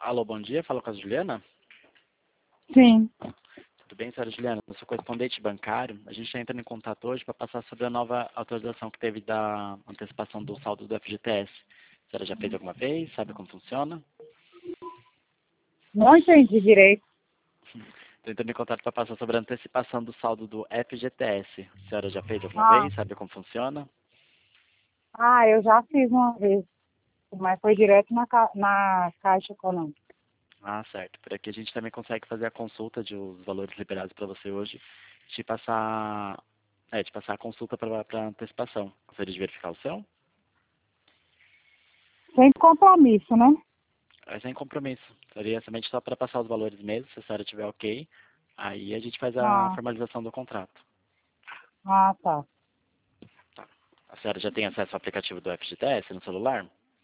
Alô, bom dia. Fala com a Juliana. Sim. Tudo bem, senhora Juliana? Eu sou correspondente bancário. A gente está entrando em contato hoje para passar sobre a nova autorização que teve da antecipação do saldo do FGTS. A senhora já fez alguma vez? Sabe como funciona? Não entendi direito. Estou entrando em contato para passar sobre a antecipação do saldo do FGTS. A senhora já fez alguma Ah, vez? Sabe como funciona? eu já fiz uma vez, mas foi direto na Caixa Econômica. Ah, certo. Por aqui a gente também consegue fazer a consulta de os valores liberados para você hoje, te passar, te passar a consulta para antecipação. Gostaria de verificar o seu? Sem compromisso, né? É sem compromisso. Seria somente só para passar os valores mesmo, se a senhora tiver ok. Aí a gente faz a Ah, formalização do contrato. tá. Tá. A senhora já tem acesso ao aplicativo do FGTS no celular?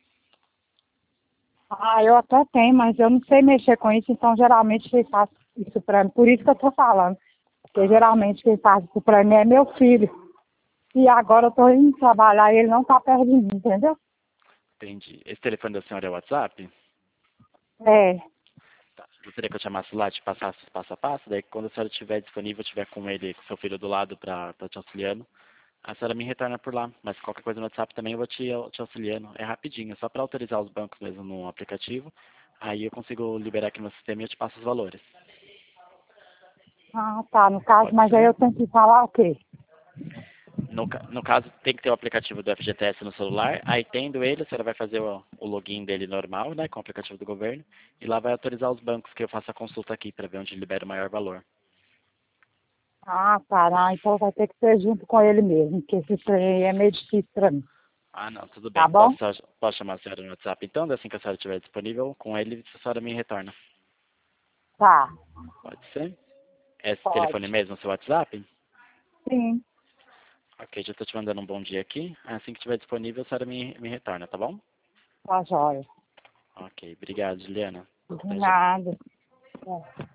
Eu até tenho, mas eu não sei mexer com isso, então geralmente quem faz isso pra mim, por isso que eu tô falando. Porque Ah, geralmente quem faz isso pra mim é meu filho. E agora eu tô indo trabalhar e ele não tá perto de mim, entendeu? entendi. Esse telefone da senhora é o WhatsApp? É. Tá. Gostaria que eu chamasse lá, te passasse os passo a passo, daí quando a senhora estiver disponível, estiver com ele, com seu filho do lado para te auxiliando, a senhora me retorna por lá. Mas qualquer coisa no WhatsApp também eu vou te auxiliando. É rapidinho, é só para autorizar os bancos mesmo no aplicativo. Aí eu consigo liberar aqui no sistema e eu te passo os valores. Ah, tá. No caso, Pode mas aí ser? eu tenho que falar o quê? No caso, tem que ter o aplicativo do FGTS no celular. Aí, tendo ele, a senhora vai fazer o login dele normal, né, com o aplicativo do governo. E lá vai autorizar os bancos que eu faça a consulta aqui para ver onde libera o maior valor. Ah, tá. Então vai ter que ser junto com ele mesmo, porque esse trem aí é meio difícil pra mim. Ah, não, tudo Tá bem. bom? Posso chamar a senhora no WhatsApp então? Assim que a senhora estiver disponível, com ele, a senhora me retorna. Tá. Pode ser? Esse telefone Pode. mesmo, o seu WhatsApp? Sim. Ok, já estou te mandando um bom dia aqui. Assim que estiver disponível, a senhora me retorna, tá bom? Tá joia. Ok, obrigado, Juliana. De Até já. nada. É.